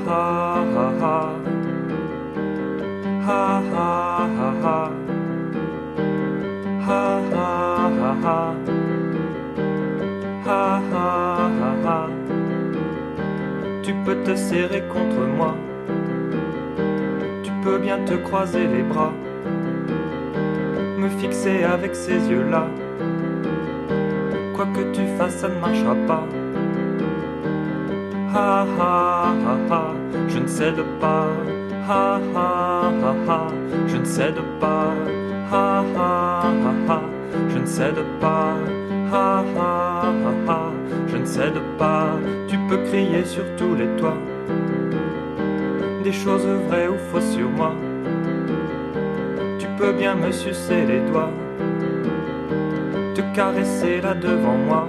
ha ha ha. Ha ha ha ha. Ha ha ha ha. Ha ha ha ha. Tu peux te serrer contre moi. Tu peux bien te croiser les bras. Me fixer avec ces yeux-là. Quoi que tu fasses, ça ne marchera pas. Ha ha ha ha. Je ne cède pas. Ha ha ha ha. Je ne cède pas. Ha ha ha ha. Je ne cède pas. Ha ha ha ha. Je ne cède pas. Tu peux crier sur tous les toits des choses vraies ou fausses sur moi. Tu peux bien me sucer les doigts, te caresser là devant moi.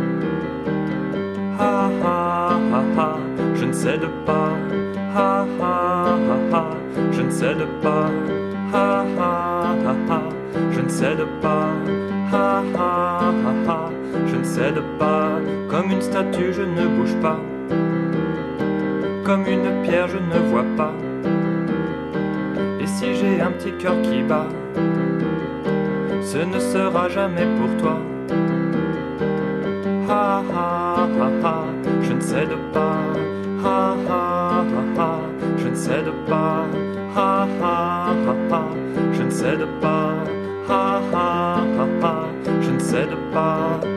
Ha ha ha ha. Je ne cède pas. Ha ha ha ha. Je ne cède pas. Ha ha ha ha. Je ne cède pas. Ha ha ha ha. Je ne cède pas. Comme une statue je ne bouge pas. Comme une pierre je ne vois pas. Et si j'ai un petit cœur qui bat, ce ne sera jamais pour toi. Ha ha ha ha. Je ne cède pas. Ha ha ha ha. Je ne cède pas. Ha ha ha ha. Je ne cède pas. Ha ha ha ha. Je ne cède pas.